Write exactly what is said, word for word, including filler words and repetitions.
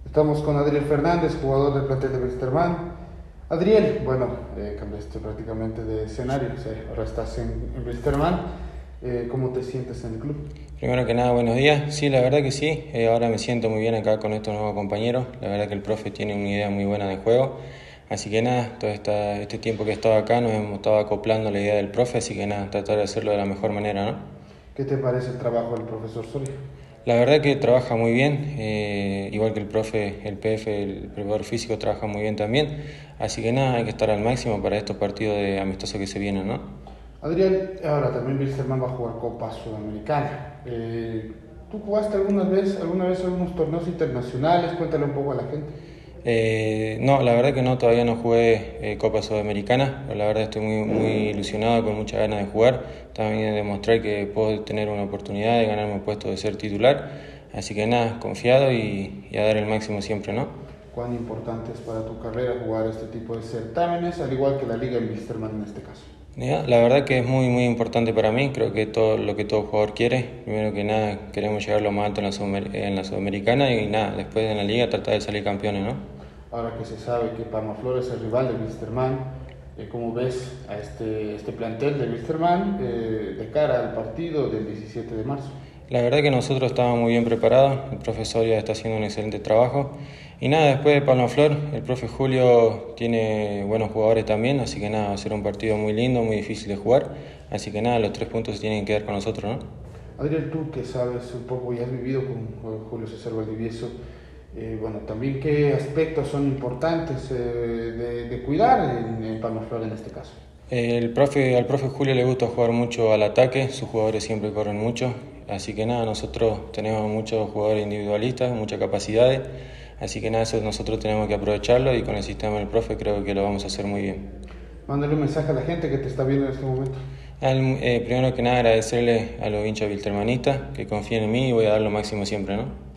Estamos con Adriel Fernández, jugador del plantel de Wilstermann. Adriel, bueno, eh, cambiaste prácticamente de escenario, o sea, ahora estás en, en Wilstermann. Eh, ¿Cómo te sientes en el club? Primero que nada, buenos días. Sí, la verdad que sí. Eh, ahora me siento muy bien acá con estos nuevos compañeros. La verdad que el profe tiene una idea muy buena de juego. Así que nada, todo esta, este tiempo que he estado acá nos hemos estado acoplando a la idea del profe. Así que nada, tratar de hacerlo de la mejor manera, ¿no? ¿Qué te parece el trabajo del profesor Soria? La verdad que trabaja muy bien, eh, igual que el profe, el P F, el preparador físico trabaja muy bien también. Así que nada, hay que estar al máximo para estos partidos de amistosos que se vienen, ¿no? Adriel, ahora también Wilstermann va a jugar Copa Sudamericana. Eh, ¿Tú jugaste alguna vez, alguna vez algunos torneos internacionales? Cuéntale un poco a la gente. Eh, no, la verdad que no, todavía no jugué eh, Copa Sudamericana, pero la verdad estoy muy, muy ilusionado, con muchas ganas de jugar, también de demostrar que puedo tener una oportunidad de ganarme el puesto de ser titular, así que nada, confiado y, y a dar el máximo siempre, ¿no? ¿Cuán importante es para tu carrera jugar este tipo de certámenes, al igual que la Liga en Wilstermann en este caso? Ya, la verdad que es muy muy importante para mí, creo que todo lo que todo jugador quiere, primero que nada queremos llegar lo más alto en la, Sudamer- en la Sudamericana y nada, después en la Liga tratar de salir campeones, ¿no? Ahora que se sabe que Palmaflor es el rival de Wilstermann, eh, ¿cómo ves a este, este plantel de Wilstermann eh, de cara al partido del diecisiete de marzo? La verdad que nosotros estábamos muy bien preparados, el profesor ya está haciendo un excelente trabajo. Y nada, después de Palmaflor, el profe Julio tiene buenos jugadores también, así que nada, va a ser un partido muy lindo, muy difícil de jugar. Así que nada, los tres puntos se tienen que quedar con nosotros, ¿no? Adriel, tú que sabes un poco y has vivido con con Julio César Valdivieso, eh, bueno, también qué aspectos son importantes eh, de, de cuidar en, en Palmaflor en este caso. El profe, al profe Julio le gusta jugar mucho al ataque, sus jugadores siempre corren mucho, así que nada, nosotros tenemos muchos jugadores individualistas, muchas capacidades, así que nada, eso nosotros tenemos que aprovecharlo y con el sistema del profe creo que lo vamos a hacer muy bien. Mándale un mensaje a la gente que te está viendo en este momento. Al, eh, primero que nada agradecerle a los hinchas wiltermanistas que confíen en mí y voy a dar lo máximo siempre, ¿no?